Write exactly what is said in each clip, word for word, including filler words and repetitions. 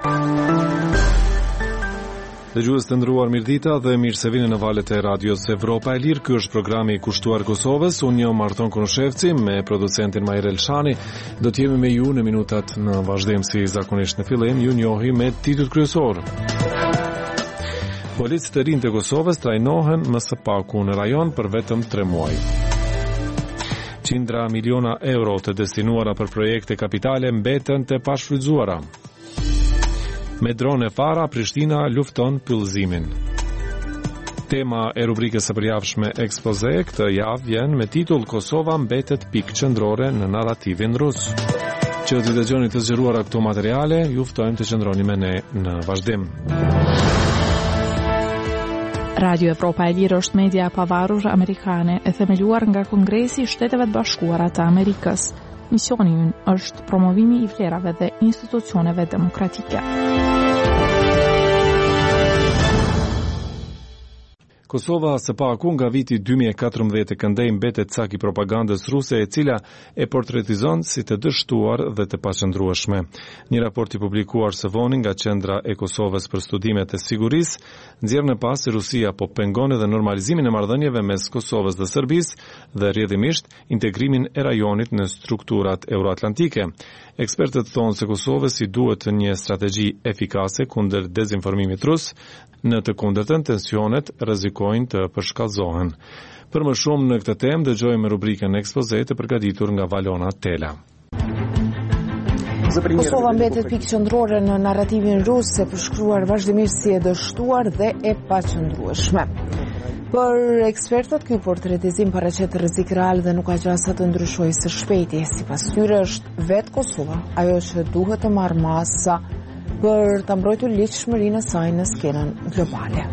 Dëgjues të nderuar, mirëdita dhe mirë se vini në valët e radios Evropa e Lirë. Ky është programi i kushtuar Kosovës. Unë jam Marton Konoshevci me producentin Majrel Elshani. Do të jemi me ju në minutat në vazhdim si zakonisht në fillim. Ju njohi me titujt kryesor. Policët e rinj të Kosovës trajnohen më së paku në rajon për vetëm tre muaj. Qindra miliona euro të destinuara për projekte kapitale mbeten të pashfrytzuara. Me drone para, Prishtina lufton pyllëzimin. Tema e rubrikës së përjavshme Ekspoze këtë javë vjen me titull Kosova mbetet pikë qendrore në narrativin rus. Që të dëgjoni të zgjeruara këto materiale, ju ftojmë të qëndroni me ne në vazhdim. Radio Evropa e Lirë është media e pavarur amerikane e themeluar nga Kongresi i Shteteve të Bashkuara të Amerikës. Misioni ynë është promovimi i vlerave dhe institucioneve demokratike. Kosova së paku nga viti dy mijë e katërmbëdhjetë këndej mbetet cak i propagandës ruse e cila e portretizon si të dështuar dhe të paqëndrueshme. Një raport i publikuar së voni nga Qendra e Kosovës për Studimet e Sigurisë nxjerr në pas se Rusia po pengon edhe normalizimin e marrëdhënieve mes Kosovës dhe Serbisë dhe rrjedhimisht integrimin e rajonit në strukturat euroatlantike. Ekspertët thonë se Kosovës i duhet një strategji efikase kundër dezinformimit rus, në të kundërtën tensionet rrezikojnë të përshkallëzohen. Për më shumë në këtë temë dëgjojmë rubrikën Ekspoze të përgatitur nga Valona Tela. Kosova mbetet pikë qendrore në narrativin rus, e përshkruar vazhdimisht si e dështuar dhe e paqëndrueshme. Për ekspertët, ky portretizim paraqet rrezik real dhe nuk ka gjasa të ndryshojë së shpejti. Sipas tyre është vetë Kosova ajo që duhet të marrë masa për të mbrojtur ligjshmërinë e saj në skenën globale.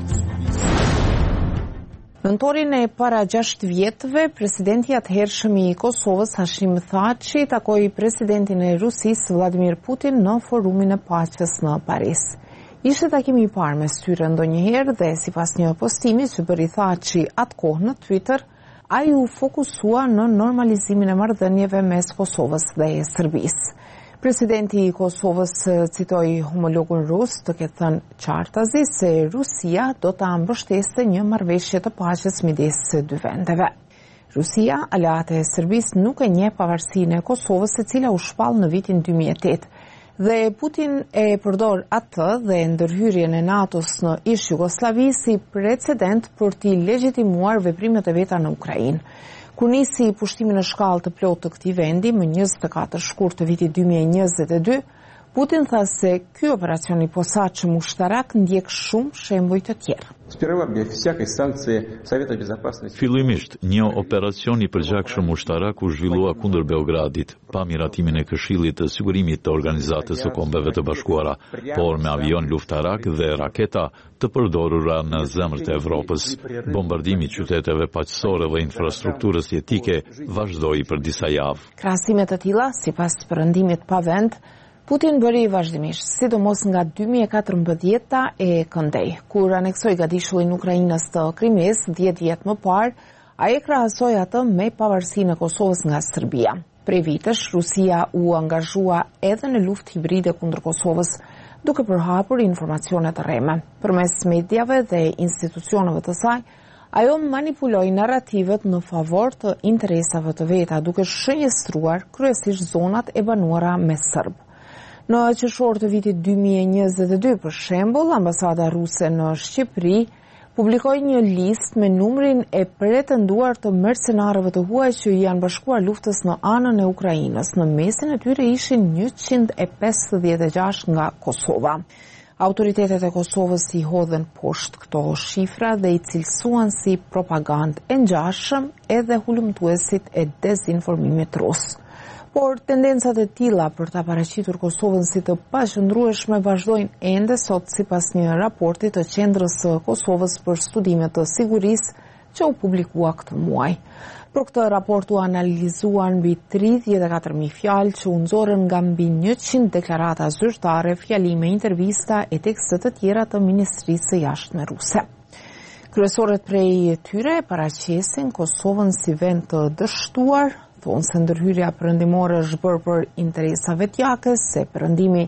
Nëntorin e para gjashtë vjetëve, presidenti atëhershëm i Kosovës Hashim Thaçi takoi presidentin e Rusisë Vladimir Putin në forumin e paqes në Paris. Ishte takimi i parë mes tyre ndonjëherë dhe sipas një postimi që bëri Thaçi atkohë në Twitter, ai u fokusua në normalizimin e marrëdhënieve mes Kosovës dhe Serbisë. Presidenti i Kosovës citoi homologun rus të ketë thënë qartazi se Rusia do ta mbështeste një marrëveshje të paqes midis dy vendeve. Rusia, aleate e Serbisë, nuk e njeh pavarësinë e Kosovës, e cila u shpall në vitin dy mijë e tetë. Dhe Putin e përdor atë dhe ndërhyrjen e NATO-s në ish Jugosllavi si precedent për t'i legjitimuar veprimet e veta në Ukrainë. Kur nisi pushtimin në shkallë të plotë të këtij vendi më njëzet e katër shkurt të vitit dy mijë e njëzet e dy, Putin tha se ky operacion i posaçëm ushtarak ndjek shumë shembuj të tjerë. Fillimisht, një operacion i përgjakshëm ushtarak u zhvillua kundër Beogradit, pa miratimin e Këshillit të Sigurimit të Organizatës së Kombeve të Bashkuara, por me avion luftarak dhe raketa të përdorura në zemrën e Evropës. Bombardimi i qyteteve paqësore dhe infrastrukturës jetike vazhdoi për disa javë. Krahasime të tilla, sipas perëndimit pa vend, Putin bëri vazhdimisht, sidomos nga dy mijë e katërmbëdhjeta e këndej. Kur aneksoi gadishullin Ukrainës të Krimes dhjetë vjet më parë, ai e krahasoi atë me pavarësinë e Kosovës nga Serbia. Prej vitesh, Rusia u angazhua edhe në luftë hibride kundër Kosovës, duke përhapur informacione të rreme. Përmes mediave dhe institucioneve të saj, ajo manipuloi narrativet në favor të interesave të veta, duke shënjestruar kryesisht zonat e banuara me serb. Në qershor të vitit dy mijë e njëzet e dy, për shembull, ambasada ruse në Shqipëri publikoi një listë me numrin e pretenduar të mercenarëve të huaj që janë bashkuar luftës në anën e Ukrainës. Në mesin e tyre ishin njëqind e pesëdhjetë e gjashtë nga Kosova. Autoritetet e Kosovës i hodhen poshtë këto shifra dhe i cilësuan si propagandë e ngjashëm edhe hulumtuesit e dezinformimit rus. Por tendencat e tilla për ta paraqitur Kosovën si të paqëndrueshme vazhdojnë ende sot sipas një raporti të Qendrës së Kosovës për Studime të Sigurisë që u publikua këtë muaj. Për këtë raport u analizuan mbi tridhjetë e katër mijë fjalë që u nxorën nga mbi njëqind deklarata zyrtare, fjalime, intervista e tekste të tjera të Ministrisë së Jashtme ruse. Kryesorët prej tyre paraqesin Kosovën si vend të dështuar, thonë se ndërhyrja perëndimore është bërë për interesa vetjakës, se perëndimi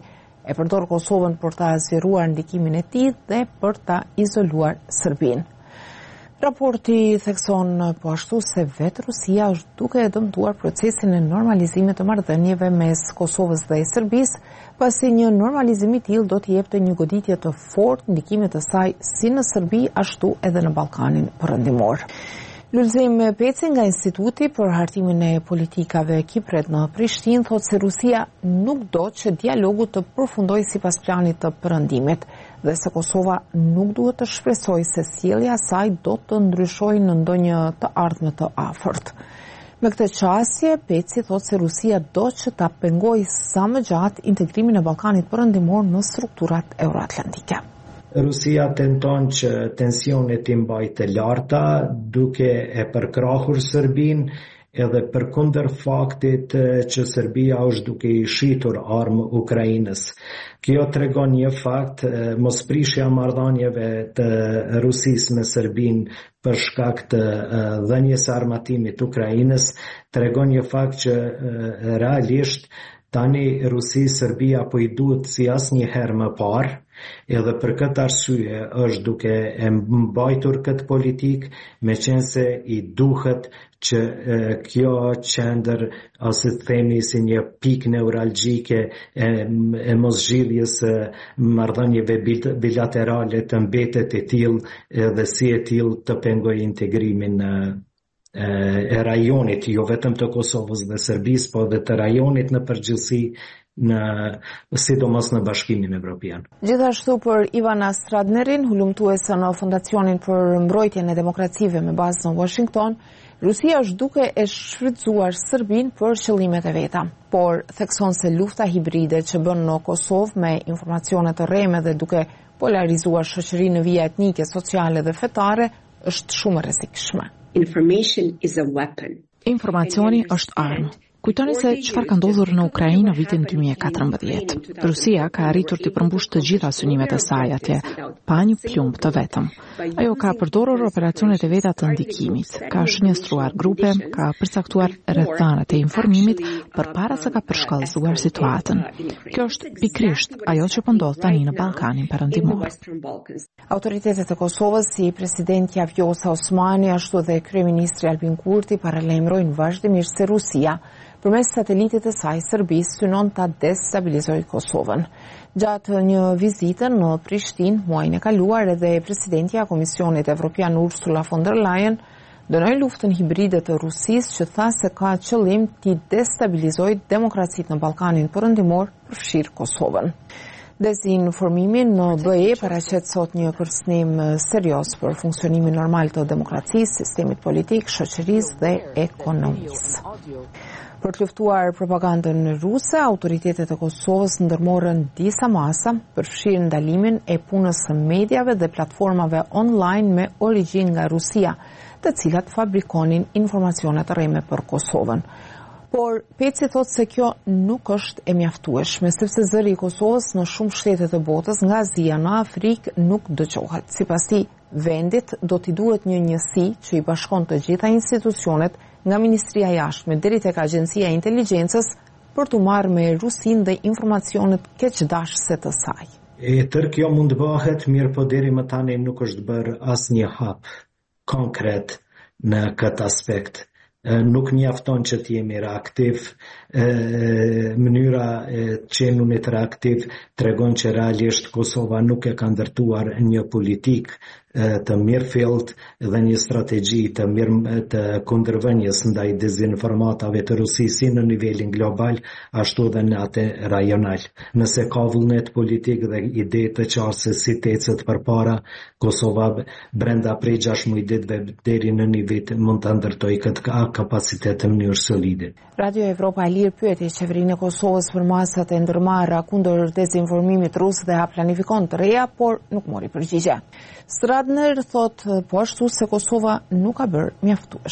e përdor Kosovën për ta zgjeruar ndikimin e tij dhe për ta izoluar Serbinë. Raporti thekson po ashtu se vetë Rusia është duke e dëmtuar procesin e normalizimit të marrëdhënieve mes Kosovës dhe Serbisë, pasi një normalizim i tillë do t'i jepte një goditje të fortë ndikimit të saj si në Serbi ashtu edhe në Ballkanin Perëndimor. Lulzim Peci nga Instituti për Hartimin e Politikave Kipret në Prishtinë thotë se Rusia nuk do që dialogu të përfundojë sipas planit të perëndimit dhe se Kosova nuk duhet të shpresojë se sjellja e saj do të ndryshojë në ndonjë të ardhme të afërt. Me këtë qasje, Peci thotë se Rusia do që ta pengojë sa më gjatë integrimin e Ballkanit Perëndimor në strukturat euroatlantike. Rusia tenton që tensionet i mbajë të larta, duke e përkrahur Serbinë, edhe përkundër faktit që Serbia është duke i shitur armë Ukrainës. Kjo tregon një fakt, mosprishja e marrëdhënieve të Rusisë me Serbinë për shkak të dhënies së armatimit Ukrainës, tregon një fakt që realisht tani Rusi Serbia po i duhet si asnjëherë më parë. Edhe për këtë arsye është duke e mbajtur këtë politikë, meqense i duhet që e, kjo qendër ose themi si një pikë neuralgjike e, e moszhidhjes së marrëdhënieve bilaterale të mbetet e tillë dhe si e tillë të pengojë integrimin e, e rajonit, jo vetëm të Kosovës dhe Serbisë, por edhe të rajonit në përgjithësi, në sidomos në Bashkimin Evropian. Gjithashtu për Ivana Stradnerin, hulumtuese në Fondacionin për Mbrojtjen e Demokracive me bazë në Washington, Rusia është duke e shfrytzuar Serbinë për qëllimet e veta, por thekson se lufta hibride që bën në Kosovë me informacione të rreme dhe duke polarizuar shoqërinë në vija etnike, sociale dhe fetare është shumë e rrezikshme. Information is a weapon. Informacioni është armë. Kujtoni se çfarë ka ndodhur në Ukrainë në vitin dy mijë e katërmbëdhjetë. Rusia ka arritur të përmbushë të gjitha synimet e saj atje, pa një plumb të vetëm. Ajo ka përdorur operacionet e veta të ndikimit, ka shënjestruar grupe, ka përcaktuar rrethanat e informimit përpara se ka përshkallëzuar situatën. Kjo është pikërisht ajo që po ndodh tani në Ballkanin Perëndimor. Autoritetet e Kosovës, si presidentja Vjosa Osmani, ashtu dhe kryeministri Albin Kurti paralajmërojnë vazhdimisht se Rusia përmes satelitit të saj Serbisë synon ta destabilizojë Kosovën. Gjatë një vizite në Prishtinë muajin e kaluar, edhe presidentja e Komisionit Evropian Ursula von der Leyen dënoi luftën hibride të Rusisë që tha se ka qëllim t'i destabilizojë demokracitë në Ballkanin Perëndimor, përfshirë Kosovën. Dezinformimin në B E paraqet sot një kërcënim serioz për funksionimin normal të demokracisë, sistemit politik, shoqërisë dhe ekonomisë. Për të luftuar propagandën ruse, autoritetet e Kosovës ndërmorën disa masa, përfshirë ndalimin e punës së mediave dhe platformave online me origjinë nga Rusia, të cilat fabrikonin informacione të rreme për Kosovën. Por Peci thotë se kjo nuk është e mjaftueshme, sepse zëri i Kosovës në shumë shtete të botës, nga Azia në Afrikë, nuk dëgjohet. Sipas tij, vendit do t'i duhet një njësi që i bashkon të gjitha institucionet, nga Ministria e Jashtme deri tek Agjencia e Inteligjencës, për të marrë me Rusinë dhe informacionet keqdashëse të saj. E tërë kjo mund të bëhet, mirë po deri më tani nuk është bërë asnjë hap konkret në këtë aspekt. Nuk mjafton që të jemi reaktiv. Mënyra e qenunit reaktiv tregon që realisht Kosova nuk e ka ndërtuar një politik të mirëfillt dhe një strategji të mirë të kundërvënies ndaj dezinformatave të Rusisë si në nivelin global, ashtu edhe në atë rajonal. Nëse ka vullnet politik dhe ide të qartë se si tecet përpara, Kosova brenda prej gjashtë muajve deri në një vit mund ta ndërtojë këtë kapacitet në mënyrë solide. Radio Evropa e Lirë pyeti qeverinë e Kosovës për masat e ndërmarra kundër dezinformimit rus dhe a planifikon të reja, por nuk mori përgjigje. Stradner thot po ashtu se Kosova nuk ka bërë mjaftueshëm.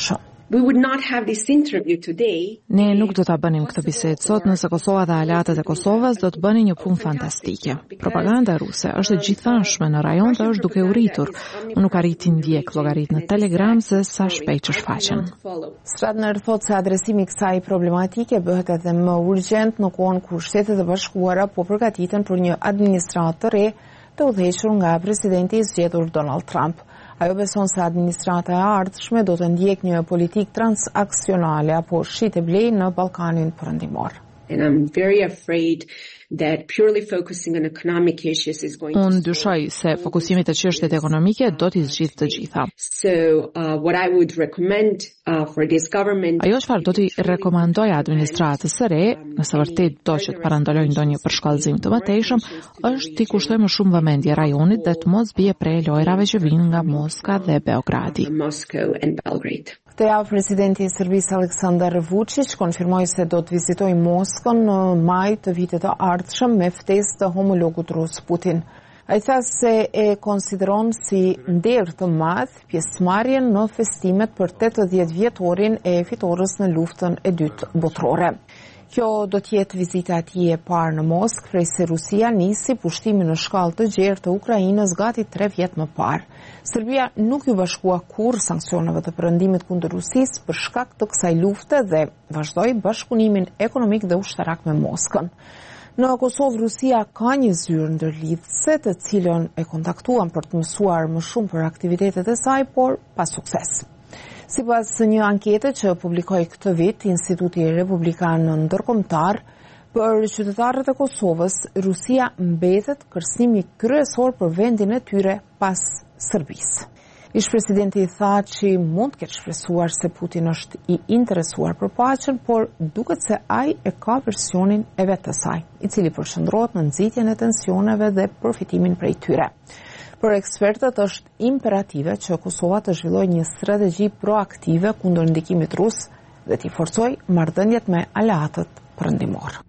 We would not have this interview today. Ne nuk do ta bënim këtë bisedë sot nëse Kosova dhe aleatët e Kosovës do të bënin një punë fantastike. Propaganda ruse është e gjithanshme në rajon dhe është duke u rritur. Unë nuk arriti ndjek llogaritën në Telegram se sa shpejt që shfaqen. Stratner thotë se adresimi i kësaj problematike bëhet edhe më urgjent në kohën kur Shtetet e Bashkuara po përgatiten për një administratë të re të udhëhequr nga presidenti i zgjedhur Donald Trump. Ajo beson se administrata e ardhshme do të ndjek një politikë transaksionale apo shite blej në Ballkanin Perëndimor. And I'm very afraid that purely focusing on economic issues is going to... Unë dyshoj se fokusimi të çështjeve ekonomike do t'i zgjidhë të gjitha. So uh, what I would recommend uh, for this government... Ajo çfarë do t'i rekomandoj administratës së re, nëse vërtet do që të parandalojë ndonjë përshkallëzim të mëtejshëm, është t'i kushtoj më shumë vëmendje rajonit dhe të mos bie prej lojrave që vinë nga Moska dhe Beogradi. Moscow and Belgrade. Këtë javë presidenti i Serbisë Aleksandar Vučić konfirmoi se do të vizitojë Moskën në maj të vitit të ardhshëm me ftesë të homologut rus Putin. Ai tha se e konsideron si nder të madh pjesëmarrjen në festimet për tetëdhjetë vjetorin e fitores në luftën e dytë botërore. Kjo do të jetë vizita e tij e parë në Moskë prej se Rusia nisi pushtimin në shkallë të gjerë të Ukrainës gati tre vjet më parë. Serbia nuk ju bashkua kurrë sanksioneve të perëndimit kundër Rusisë për shkak të kësaj lufte dhe vazhdoi bashkëpunimin ekonomik dhe ushtarak me Moskën. Në Kosovë, Rusia ka një zyrë ndërlidhëse të cilën e kontaktuan për të mësuar më shumë për aktivitetet e saj, por pa sukses. Sipas një ankete që publikoi këtë vit Instituti Republikan Ndërkombëtar, për qytetarët e Kosovës, Rusia mbetet kërcënimi kryesor për vendin e tyre pas Serbisë. Ish-presidenti tha që mund të ketë shpresuar se Putin është i interesuar për paqen, por duket se ai e ka versionin e vet të saj, i cili përshëndrohet në nxitjen e tensioneve dhe përfitimin prej tyre. Për ekspertët është imperative që Kosova të zhvillojë një strategji proaktive kundër ndikimit rus dhe t'i forcojë marrëdhëniet me aleatët perëndimor.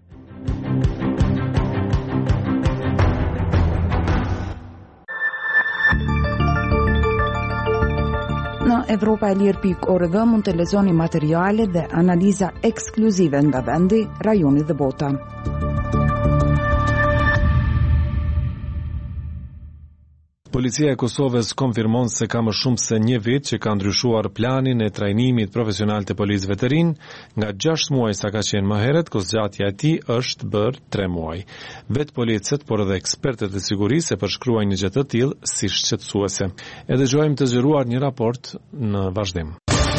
Në Evropa e Lirë pikë org mund të lexoni materiale dhe analiza ekskluzive nga vendi, rajoni dhe bota. Policia e Kosovës konfirmon se ka më shumë se një vit që ka ndryshuar planin e trajnimit profesional të policëve të rinj, nga gjashtë muaj sa ka qenë më herët, kozgjatja e tij është bërë tre muaj. Vetë policët, por edhe ekspertët e sigurisë e përshkruajnë një gjë të tillë si shqetësuese. E dëgjojmë të zgjeruar një raport në vazhdim.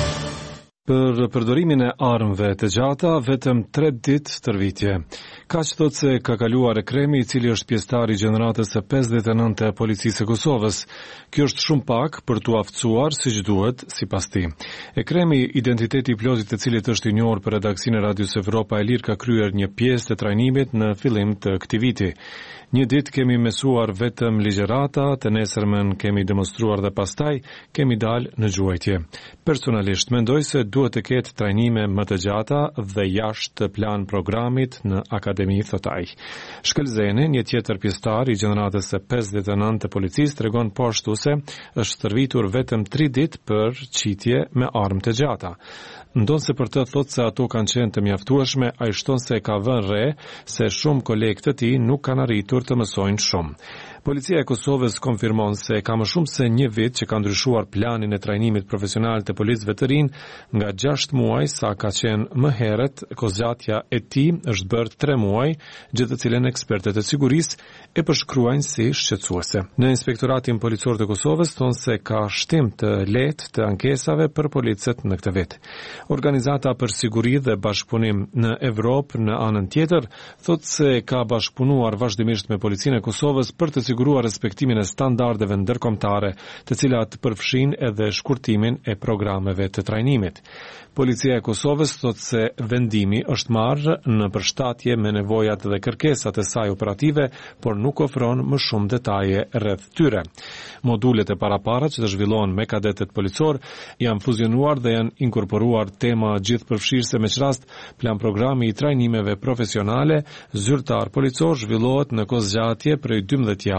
Për përdorimin e armëve të gjata, vetëm tre ditë tërvitje. Kaq thotë se ka kaluar Ekremi, i cili është pjesëtar i gjeneratës së pesëdhjetë e nëntë të policisë së Kosovës. Kjo është shumë pak për t'u aftësuar siç duhet, sipas tij. Ekremi, identiteti i plotit të cilit është i njohur për redaksinë e Radios Evropa e Lirë, ka kryer një pjesë të trajnimit në fillim të këtij viti. Një ditë kemi mësuar vetëm ligjërata, të nesërmen kemi demonstruar dhe pastaj kemi dalë në gjuajtje. Personalisht mendoj se duhet të ketë trajnime më të gjata dhe jashtë plan programit në akademi, thot ai. Shkëlzeni, një tjetër pjesëtar i gjeneratës së pesëdhjetë e nëntë të policisë, tregon po ashtu se është stërvitur vetëm tri ditë për qitje me armë të gjata. Ndonë se për të thotë se ato kanë qenë të mjaftueshme, ai shton se ka vënë re se shumë kolegë të tij nuk kanë arritur të mësojnë shumë. Policia e Kosovës konfirmon se ka më shumë se një vit që ka ndryshuar planin e trajnimit profesional të policëve të rinj, nga gjashtë muaj sa ka qenë më herët, kozgjatja e tij është bërë tre muaj, gjë të cilën ekspertët e sigurisë e përshkruajnë si shqetësuese. Në Inspektoratin Policor të Kosovës thonë se ka shtim të lehtë të ankesave për policët në këtë vit. Organizata për siguri dhe bashkëpunim në Evropë në anën tjetër thotë se ka bashkëpunuar vazhdimisht me policinë e Kosovës për të siguruar respektimin e standardeve ndërkombëtare, të cilat përfshin edhe shkurtimin e programeve të trajnimit. Policia e Kosovës thotë se vendimi është marrë në përshtatje me nevojat dhe kërkesat e saj operative, por nuk ofron më shumë detaje rreth tyre. Modulet e parapara që të zhvillohen me kadetët policor janë fuzionuar dhe janë inkorporuar tema gjithëpërfshirëse, me çrast plan programi i trajnimeve profesionale zyrtar policor zhvillohet në kozgjatje prej dymbëdhjetë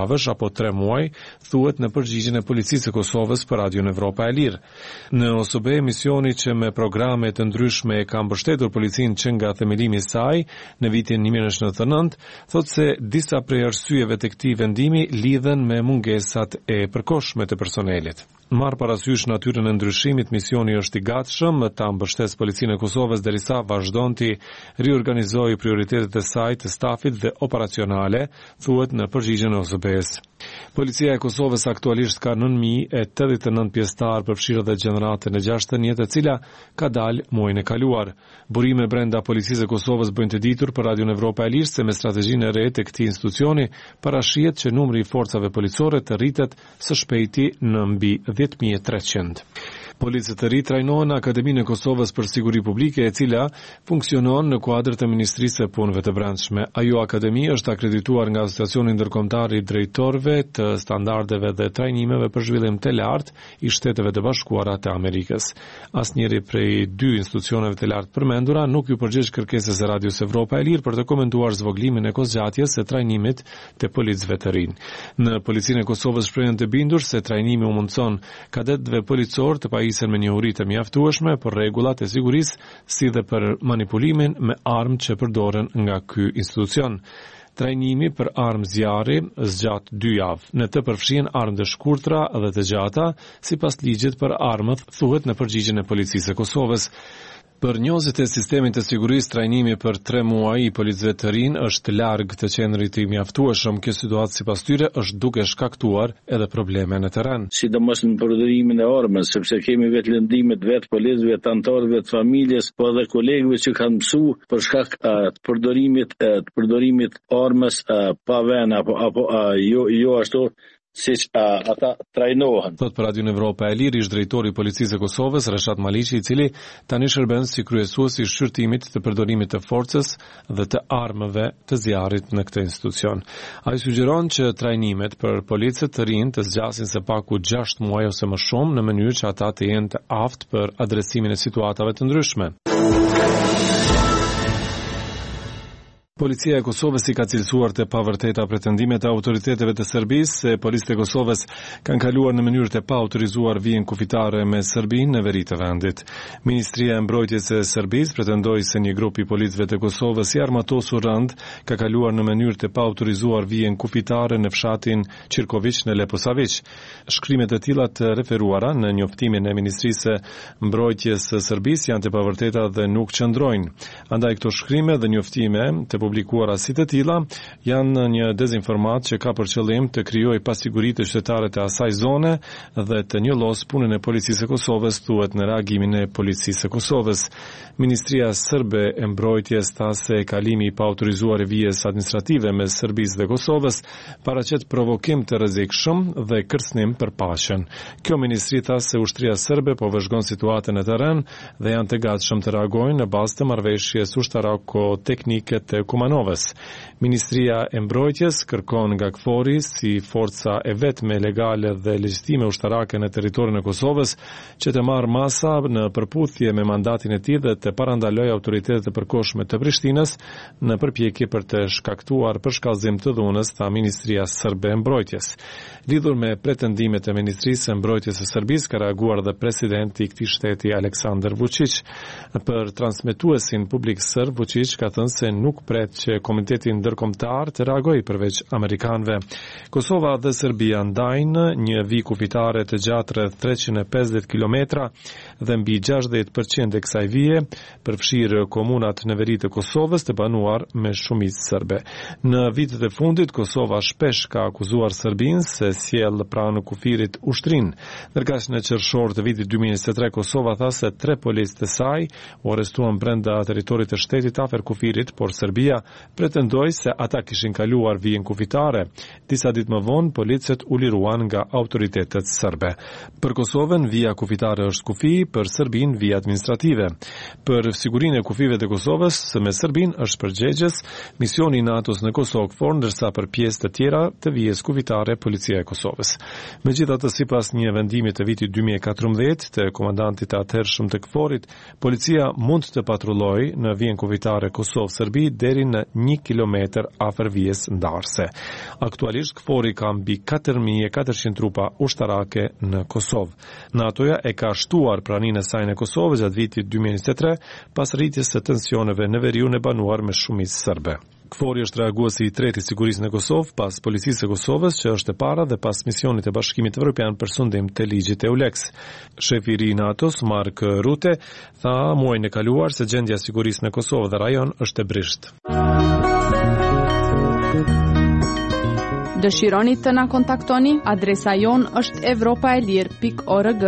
javësh apo tre muaj, thuhet në përgjigjen e Policisë së Kosovës për Radion Evropa e Lirë. Në O S B, misioni që me programe të ndryshme e ka mbështetur policinë që nga themelimi i saj në vitin një mijë nëntëqind e nëntëdhjetë e nëntë, thotë se disa prej arsyeve të këtij vendimi lidhen me mungesat e përkohshme të personelit. Marr parasysh natyrën e ndryshimit, misioni është i gatshëm ta mbështesë policinë e Kosovës derisa vazhdon të riorganizojë prioritetet e saj të stafit dhe operacionale, thuhet në përgjigjen e O S B-s. Policia e Kosovës aktualisht ka nënt mijë e tetëdhjetë e nëntë pjesëtar përfshirë dhe gjeneratën e gjashtë të njëjtë, e cila ka dalë muajin e kaluar. Burime brenda Policisë e Kosovës bëjnë të ditur për Radion Evropa e Lirë se me strategjinë e re të këtij institucioni parashihet që numri i forcave policore të rritet së shpejti në mbi dhjetë mijë e treqind. Policët e ri trajnohen në Akademinë e Kosovës për Siguri Publike, e cila funksionon në kuadër të Ministrisë së Punëve të Brendshme. Ajo akademi është akredituar nga Asociacioni Ndërkombëtar i Drejtorëve të Standardeve dhe Trajnimeve për Zhvillim të Lartë i Shteteve të Bashkuara të Amerikës. Asnjëri prej dy institucioneve të lartë përmendura nuk ju përgjigj kërkesës së Radios Evropa e Lirë për të komentuar zvoglimin e kohëzgjatjes së trajnimit të policëve të rinj. Në Policinë e Kosovës shprehen të bindur se trajnimi u mundson kadetëve policor të pajisen me njohuri të mjaftueshme për rregullat e sigurisë, si dhe për manipulimin me armë që përdoren nga ky institucion. Trajnimi për armë zjarri zgjat dy javë. Në të përfshihen armë të shkurtra dhe të gjata, sipas ligjit për armët, thuhet në përgjigjen e Policisë së Kosovës. Për njohësit e sistemit të sigurisë, trajnimi për tre muaj i policëve të rinj është larg të qendrit të mjaftueshëm. Kjo situatë sipas tyre është duke shkaktuar edhe probleme në terren. Sidomos në përdorimin e armës, sepse kemi vetë lëndimet vetë policëve, të anëtarëve të familjes, po edhe kolegëve që kanë mësuar për shkak të përdorimit të përdorimit armës pa vend apo apo jo jo ashtu siç ata trajnohen. Thot për Radion Evropa e Lirë, ish drejtori i Policisë së Kosovës, Reshat Maliqi, i cili tani shërben si kryesues i shqyrtimit të përdorimit të forcës dhe të armëve të zjarrit në këtë institucion. Ai sugjeron që trajnimet për policët të rinj të zgjasin së paku gjashtë muaj ose më shumë në mënyrë që ata të jenë të aftë për adresimin e situatave të ndryshme. Policia e Kosovës i ka cilësuar të pavërteta pretendimet e autoriteteve të Serbisë se policët e Kosovës kanë kaluar në mënyrë të pa autorizuar vijën kufitare me Serbinë në veri të vendit. Ministria e Mbrojtjes e Serbisë pretendoi se një grup i policëve të Kosovës i armatosur rënd ka kaluar në mënyrë të pa autorizuar vijën kufitare në fshatin Çirković në Leposavić. Shkrimet e tilla të referuara në njoftimin e Ministrisë së Mbrojtjes së Serbisë janë të pavërteta dhe nuk qëndrojnë. Andaj këto shkrime dhe njoftime të publikuara si të tilla janë një dezinformat që ka për qëllim të krijojë pasiguri të qytetarëve të asaj zone dhe të njollos punën e Policisë së Kosovës, thuhet në reagimin e Policisë së Kosovës. Ministria Serbe e Mbrojtjes tha se kalimi i pa autorizuar i vijës administrative mes Serbisë dhe Kosovës paraqet provokim të rrezikshëm dhe kërcënim për paqen. Kjo ministri tha se ushtria serbe po vëzhgon situatën në terren dhe janë të gatshëm të reagojnë në bazë të marrëveshjes ushtarako-teknike të Kumanovës. Ministria e Mbrojtjes kërkon nga K F O R-i si forca e vetme legale dhe legjitime ushtarake në territorin e Kosovës që të marrë masa në përputhje me mandatin e tij dhe të parandalojë autoritetet e përkohshme të Prishtinës në përpjekje për të shkaktuar përshkallëzim të dhunës, tha Ministria Serbe e Mbrojtjes. Lidhur me pretendimet e Ministrisë së Mbrojtjes së Serbisë ka reaguar dhe presidenti i këtij shteti Aleksandar Vučić. Për transmetuesin publik serb, Vučić ka thënë se nuk pret që Komiteti Ndërkombëtar të reagojë përveç amerikanëve. Kosova dhe Serbia ndajnë një vijë kufitare të gjatë rreth treqind e pesëdhjetë kilometra dhe mbi gjashtëdhjetë përqind e kësaj vije përfshirë komunat në veri të Kosovës të banuar me shumicë serbe. Në vitet e fundit Kosova shpesh ka akuzuar Serbinë se sjell pranë kufirit ushtrin. Ndërkaq në qershor të vitit dy mijë e njëzet e tre Kosova tha se tre policë të saj u arrestuan brenda territorit të shtetit afër kufirit, por Serbia pretendoi se ata kishin kaluar vijën kufitare. Disa ditë më vonë policët u liruan nga autoritetet serbe. Për Kosovën vija kufitare është kufi, për Serbinë vija administrative. Për sigurinë e kufive të Kosovës me Serbinë është përgjegjës misioni i NATO-s në Kosovë K F O R, ndërsa për pjesë të tjera të vijës kufitare Policia e Kosovës. Megjithatë, sipas një vendimi të vitit dy mijë e katërmbëdhjetë të komandantit të atëhershëm të K F O R-it, policia mund të patrullojë në vijën kufitare Kosovë-Serbi deri deri në një kilometër afër vijës ndarëse. Aktualisht KFOR-i ka mbi katër mijë e katërqind trupa ushtarake në Kosovë. NATO-ja e ka shtuar praninë e saj në Kosovë gjatë vitit dy mijë e njëzet e tre pas rritjes së tensioneve në veriun e banuar me shumicë serbe. KFOR-i është reaguesi i tretë i sigurisë në Kosovë pas policisë së Kosovës, që është e para dhe pas misionit e Bashkimit Evropian për sundim të ligjit EULEX. Shefi i ri i NATO-s, Mark Rutte, tha muajin e kaluar se gjendja e sigurisë në Kosovë dhe rajon është e brisht. Dëshironi të na kontaktoni? Adresa jon është evropaelir pikë org.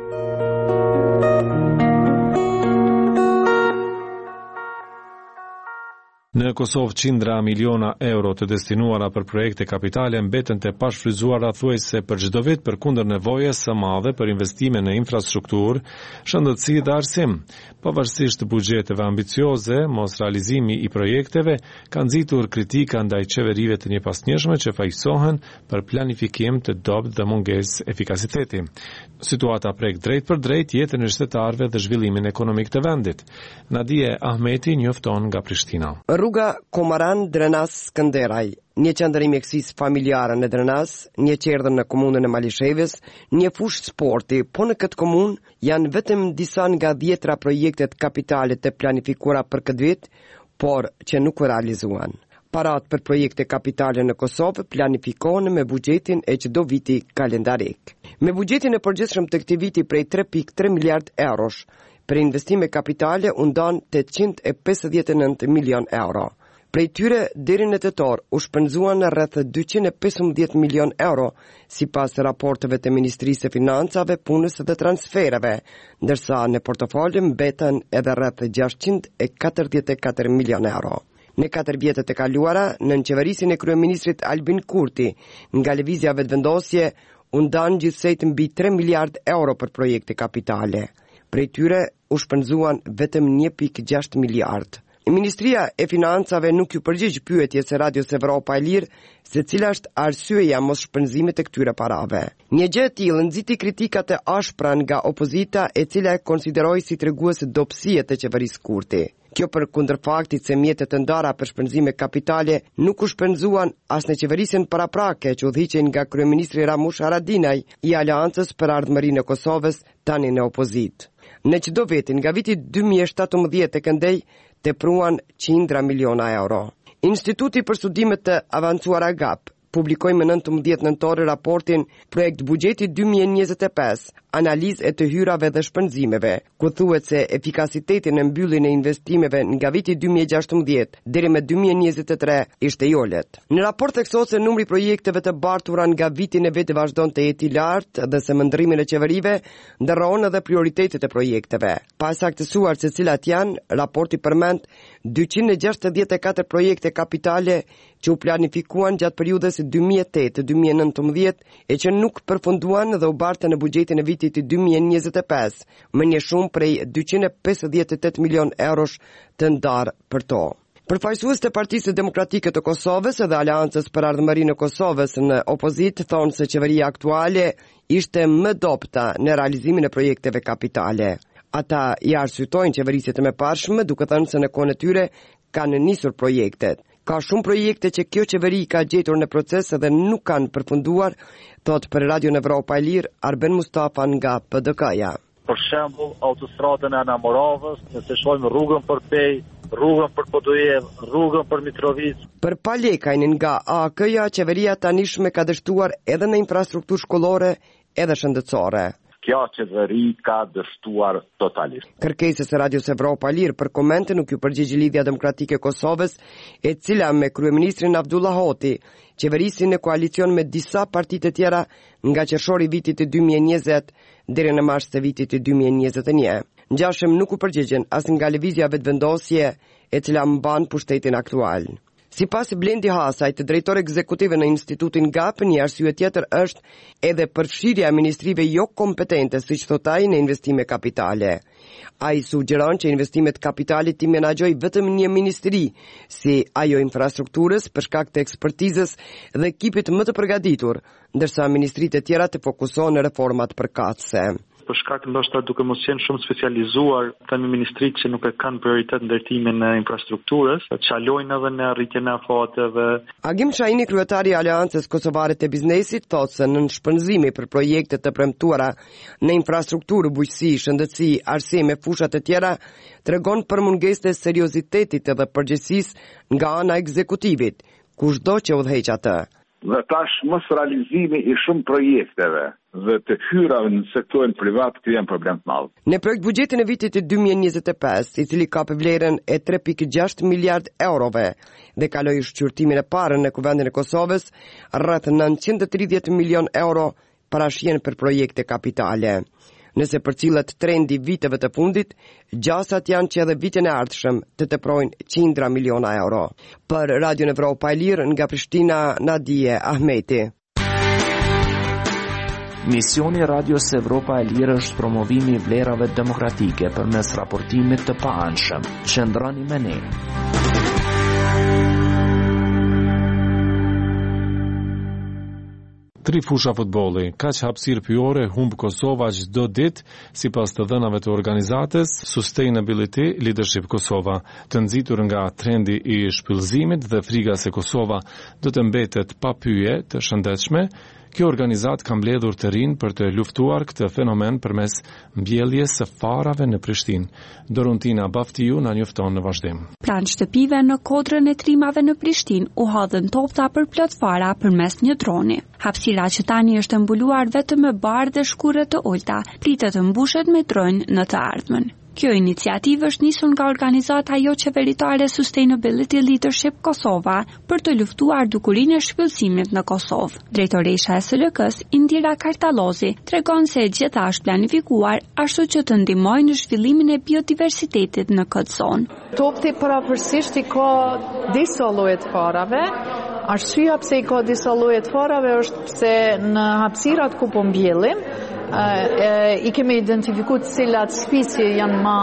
Në Kosovë qindra miliona euro të destinuara për projekte kapitale mbeten të pashfrytzuara thuajse për çdo vit përkundër nevojës së madhe për investime në infrastrukturë, shëndetësi dhe arsim. Pavarësisht buxheteve ambicioze, mos realizimi i projekteve ka nxitur kritika ndaj qeverive të njëpasnjëshme që fajsohen për planifikim të dobët dhe mungesë efikasiteti. Situata prek drejt për drejt jetën e qytetarëve dhe zhvillimin ekonomik të vendit. Nadije Ahmeti njofton nga Prishtina. Rruga Komaran-Drenas-Skënderaj, një qendër mjekësisë familjare në Drenas, një qerdhër në komunën e Malishevës, një fushë sporti, po në këtë komunë janë vetëm disa nga dhjetra projektet kapitale të planifikuara për këtë vit, por që nuk u realizuan. Parat për projekte kapitale në Kosovë planifikohen me buxhetin e çdo viti kalendarik. Me buxhetin e përgjithshëm të këtij viti prej tre pikë tre miliard eurosh, për investime kapitale u ndan tetëqind e pesëdhjetë e nëntë milion euro. Prej tyre deri në tetor u shpenzuan rreth dyqind e pesëmbëdhjetë milion euro, sipas raporteve të Ministrisë së Financave, Punës dhe Transfereve, ndërsa në portofol mbeten edhe rreth gjashtëqind e katërdhjetë e katër milion euro. Në katër vjetët e kaluara, nën qeverisin e kryeministrit Albin Kurti, nga lëvizja vetëvendosje u ndan gjithsej mbi tre miliard euro për projekte kapitale. Prej tyre u shpenzuan vetëm një pikë gjashtë miliard. Ministria e Financave nuk ju përgjigj pyetjes së Radios Evropa e Lirë se cila është arsyeja mos shpenzimit të këtyre parave. Një gjë e tillë nxiti kritikat e ashpra nga opozita, e cila e konsideroi si tregues dobësie të qeverisë Kurti. Kjo për kundër faktit se mjetet të ndara për shpenzime kapitale nuk u shpenzuan as në qeverisjen paraprake që udhëhiqen nga kryeministri Ramush Haradinaj i Aleancës për Ardhmërinë e Kosovës, tani në opozit. Në çdo vit nga viti dy mijë e shtatëmbëdhjetë të këndej tepruan qindra miliona euro. Instituti për Studime të Avancuara GAP publikoi më nëntëmbëdhjetë nëntor raportin Projekt Buxheti dy mijë e njëzet e pesë, analizë e të hyrave dhe shpenzimeve, ku thuhet se efikasiteti në mbylljen e investimeve nga viti dy mijë e gjashtëmbëdhjetë deri me dy mijë e njëzet e tre ishte i ulët. Në raport theksohet se numri i projekteve të bartura nga viti në vit vazhdon të jetë i lartë dhe se mëndrimin e qeverive ndërrohen edhe prioritetet e projekteve. Pa saktësuar se cilat janë, raporti përmend dyqind e gjashtëdhjetë e katër projekte kapitale që u planifikuan gjatë periudhës dy mijë e tetë dy mijë e nëntëmbëdhjetë e që nuk përfunduan dhe u bartën në buxhetin e vitit dy mijë e njëzet e pesë, më një shumë prej dyqind e pesëdhjetë e tetë milion eurosh të ndarë për to. Përfaqësues të Partisë Demokratike të Kosovës dhe Aleancës për Ardhmërinë e Kosovës në opozit thonë se qeveria aktuale ishte më dobëta në realizimin e projekteve kapitale. Ata i arsytojnë qeverisjet e mëparshme duke thënë se në kohën e tyre kanë nisur projektet. Ka shumë projekte që kjo qeveri ka gjetur në proces dhe nuk kanë përfunduar, thot për Radio Evropa e Lirë Arben Mustafa nga P D K-ja. Për shembull, autostradën e Anamoravës, nëse shohim rrugën për Pej, rrugën për Podojev, rrugën për Mitrovic. Për palekajn nga A K-ja, qeveria tanishme ka dështuar edhe në infrastrukturë shkollore edhe shëndetësore. Kjo qeveri ka dështuar totalisht. Kërkesës së Radios Evropa e Lirë për komente nuk ju përgjigj Lidhja Demokratike e Kosovës, e cila me kryeministrin Abdullah Hoti qeverisin në koalicion me disa parti të tjera nga qershori i vitit dy mijë e njëzet deri në mars të vitit dy mijë e njëzet e një. Ngjashëm nuk u përgjigjen as nga lëvizja vetëvendosje e cila mban pushtetin aktual. Si pas Blendi Hasaj, të drejtor ekzekutive në Institutin GAP, një arsye tjetër është edhe përfshirja e ministrive jo kompetente, siç thot ai, në investime kapitale. Ai sugjeron që investimet kapitale t'i menaxhojë vetëm një ministri, si ajo infrastrukturës, për shkak të ekspertizës dhe ekipit më të përgatitur, ndërsa ministritë e tjera të fokusohen në reformat përkatëse. Për shkak ndoshta duke mos qenë shumë specializuar, tani ministritë që nuk e kanë prioritet ndërtimin e infrastrukturës, çalojnë edhe në arritjen e afateve. Agim Çajini, kryetari i Aleancës Kosovare të Biznesit, thotë se në shpenzime për projekte të premtuara në infrastrukturë, bujqësi, shëndetësi, arsime, fushat e tjera, tregon për mungesë të seriozitetit dhe përgjegjësisë nga ana e ekzekutivit, kushdo që udhëheq atë. Dhe tash mos realizimi i shumë projekteve dhe të hyrave në sektorin privat krijon problem të madh. Në projekt buxhetin e vitit dy mijë e njëzet e pesë, i cili ka për vlerën e tre pikë gjashtë miliard eurove dhe kaloi shqyrtimin e parë në Kuvendin e Kosovës, rreth nëntëqind e tridhjetë milion euro parashjen për projekte kapitale. Nëse përcillet trendi viteve të fundit, gjasat janë që edhe vitin e ardhshëm të teprojnë qindra miliona euro. Për Radion Evropa e Lirë, nga Prishtina, Nadije Ahmeti. Misioni Radios Evropa e Lirë është promovimi i vlerave demokratike përmes raportimit të paanshëm. Qëndroni me ne. Tri fusha futbolli, kaq hapësirë pyore humb Kosova çdo ditë sipas të dhënave të organizatës Sustainability Leadership Kosova, të nxitur nga trendi i shpyllëzimit dhe friga se Kosova do të mbetet pa pyje të shëndetshme. Kjo organizat ka mbledhur të rinë për të luftuar këtë fenomen përmes mbjelljes së farave në Prishtinë. Dorontina Baftiu na njofton në vazhdim. Pranë shtëpive në kodrën e trimave në Prishtinë u hodhën topta për plot fara përmes një droni. Hapësira që tani është mbuluar vetëm me barë dhe shkurrë të ulta, pritet të mbushet me dron në të ardhmen. Kjo iniciativë është nisur nga organizata jo qeveritare Sustainability Leadership Kosova për të luftuar dukurinë e shpëllësimit në Kosovë. Drejtoresha e S L K-s, Indira Kartalozi, tregon se gjitha është planifikuar ashtu që të ndihmojë në zhvillimin e biodiversitetit në këtë zonë. Topti parapërsisht i ka disa lloje të farave. Arsyeja pse i ka disa lloje të farave është pse në hapësirat ku po mbjellim, i kemi identifikuar cilat spicie janë më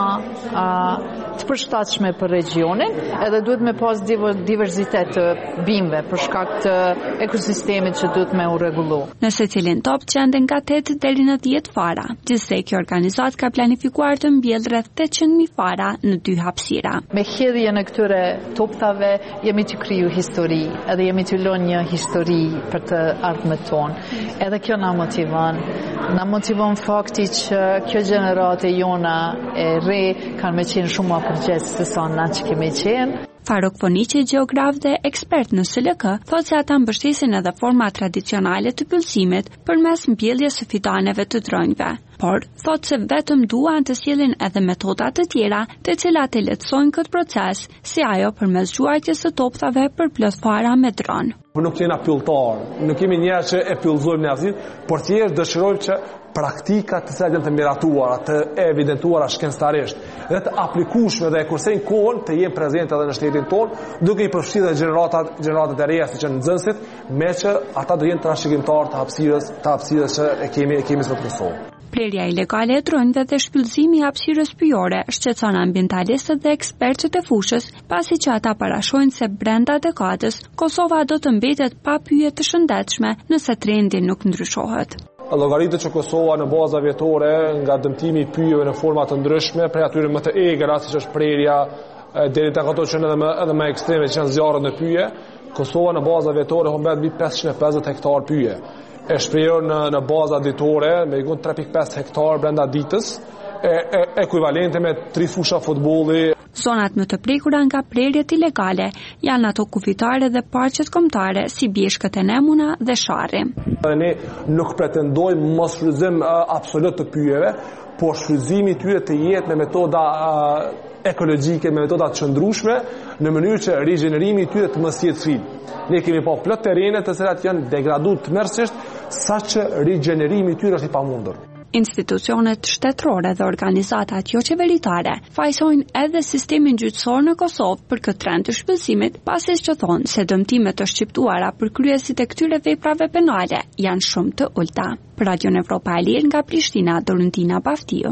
të përshtatshme për regionin, edhe duhet me pas diverzitet të bimëve për shkak të ekosistemit që duhet me u rregullu. Në secilin top gjenden nga tetë deri në dhjetë fara. Gjithsej kjo organizat ka planifikuar të mbjellë rreth tetëqind mijë fara në dy hapësira. Me hedhjen e këtyre toptave jemi të kriju histori, edhe jemi të lënë një histori për të ardhmën tonë. Edhe kjo na motivon. Na motivon fakti që kjo gjeneratë jona e re kanë me qenë shumë më përgjegjës se sa na që kemi qenë. Faruk Foniqi, gjeograf dhe ekspert në S L K, thotë se ata mbështesin edhe forma tradicionale të pyllësimit përmes mbjelljes së fidaneve të dronjve. Por, thotë se vetëm duan të sjellin edhe metoda të tjera të cilat e lehtësojnë këtë proces, si ajo përmes gjuajtjes së toptave për plot fara me dron. Nuk jena pylltar, nuk jemi njerë që e pyllëzojmë në azit, por thjesht dëshirojmë që praktika të cilat janë të miratuara, të evidentuara shkencëtarisht, dhe të aplikueshme dhe kursejnë kohën të jenë prezente edhe në shtetin tonë, duke i përfshirë dhe gjeneratat, gjeneratat e reja si që në nxënësit, me që ata do jenë trashëgimtar të hapësirës, të hapësirës që e kemi, e kemi së Kosovë. Prerja ilegale e dronjve dhe shpyllëzimi i hapësirës pyjore shqetëson ambientalistët dhe ekspertët e fushës, pasi që ata parashojnë se brenda dekadës Kosova do të mbetet pa pyje të shëndetshme nëse trendi nuk ndryshohet. Llogaritet që Kosova në baza vjetore nga dëmtimi i pyjeve në forma të ndryshme, prej atyre më të egëra, siç është prerja, deri tek ato që janë edhe më edhe më ekstreme që janë zjarret në pyje, Kosova në baza vjetore humbet mbi pesëqind e pesëdhjetë hektar pyje. E shprehur në në baza ditore me ikun tre pikë pesë hektar brenda ditës, e, e ekuivalente me tri fusha futbolli. Zonat më të prekura nga prerjet ilegale janë ato kufitare dhe parqet kombëtare si bjeshkët e Nemuna dhe Sharri. Ne nuk pretendojmë mos shfrytëzim uh, absolut të pyjeve, por shfrytëzimi i tyre të jetë me metoda uh, ekologjike, me metoda të qëndrueshme, në mënyrë që rigjenerimi i tyre të mos jetë frikë. Ne kemi pa plot terrene të cilat janë degraduar tmerrsisht, saqë rigjenerimi i tyre është i pamundur. Institucionet shtetërore dhe organizatat jo qeveritare fajsojnë edhe sistemin gjyqësor në Kosovë për këtë trend të shpëllësimit, pasi që thonë se dëmtimet të shqiptuara për kryesit e këtyre veprave penale janë shumë të ulta. Për Radion Evropa e Lirë nga Prishtina, Dorontina Baftiu.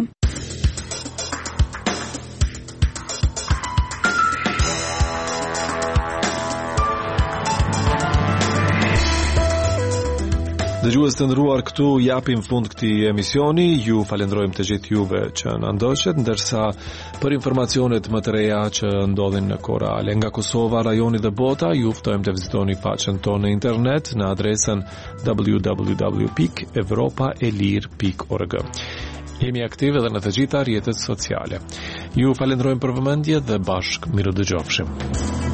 Dëgjues të nderuar, këtu japim fund këtij emisioni. Ju falenderojmë të gjithë juve që na ndoqët, ndërsa për informacionet më të reja që ndodhin në kohë reale nga Kosova, rajoni dhe bota, ju ftojmë të vizitoni faqen tonë në internet në adresën w w w pikë europa e lir pikë org. Jemi aktive edhe në të gjitha rrjetet sociale. Ju falenderojmë për vëmendje dhe bashkë miru dëgjofshim.